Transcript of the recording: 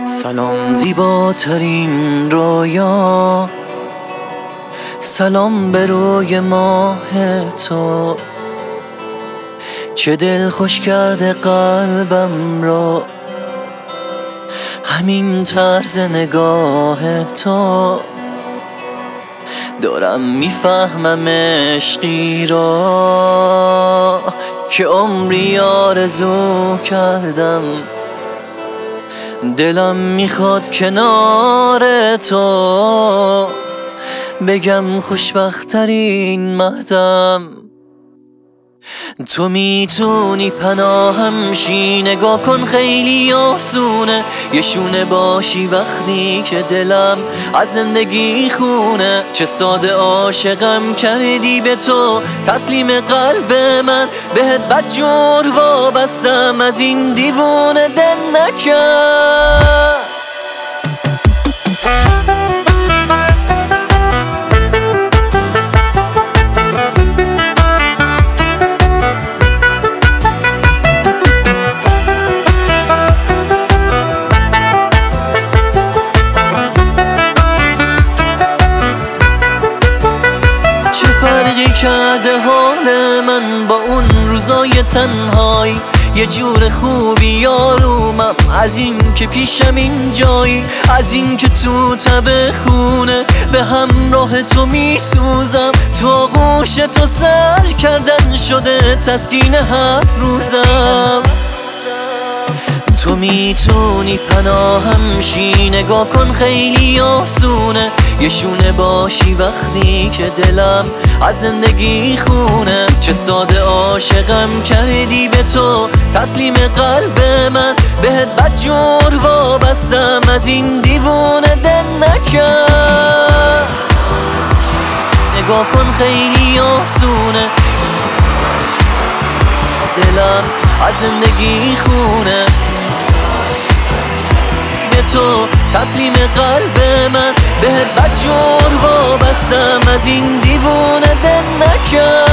سلام زیباترین رویا، سلام به روی ماه تو، چه دل خوش کرده قلبم رو همین طرز نگاه تو. دارم میفهمم عشقی را که عمری آرزو کردم، دلم میخواد کنار تو بگم خوشبخت‌ترین مردم. تو میتونی پناهم شی، نگاه کن خیلی آسونه، یه شونه باشی وقتی که دلم از زندگی خونه. چه ساده عاشقم کردی به تو، تسلیم قلب من بهت بدجور وابستم، از این دیوونه دل نکن. کرده حال من با اون روزای تنهایی، یه جور خوبی یارومم از این که پیشم اینجایی، از این که تو تب خونه به همراه تو میسوزم، تو آغوش تو سر کردن شده تسکین هر روزم. تو میتونی پناهم شی، نگاه کن خیلی آسونه، یه شونه باشی وقتی که دلم از زندگی خونه. چه ساده عاشقم کردی به تو، تسلیم قلب من بهت بدجور وابستم، از این دیوونه دل نکن. نگاه کن خیلی آسونه، دلم از زندگی خونه. تو تسلیم قلب من بهت بدجور وابستم، از این دیوونه دل نکن.